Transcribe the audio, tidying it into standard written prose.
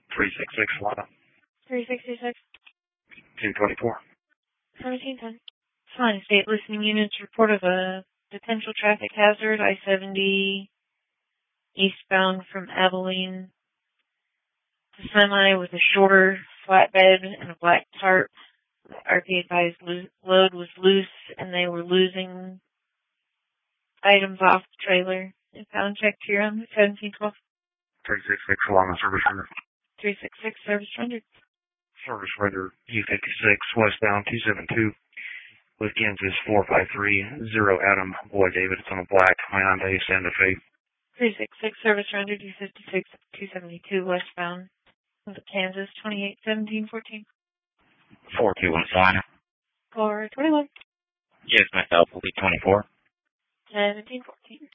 366 Lana. 366. 224. 1710. Fine. State listening units report of a potential traffic hazard, I-70 eastbound from Abilene. The semi with a shorter flatbed and a black tarp. RP advised load was loose and they were losing items off the trailer. Impound check here on 1712. 366 Lana, service render. 366, service rendered. Service render U56 westbound 272 with Kansas 4530 Adam Boy David. It's on a black Hyundai Santa Fe. 366, service rendered U56 272 westbound with Kansas 281714. 421 421. Yes, myself will be 24. 1714.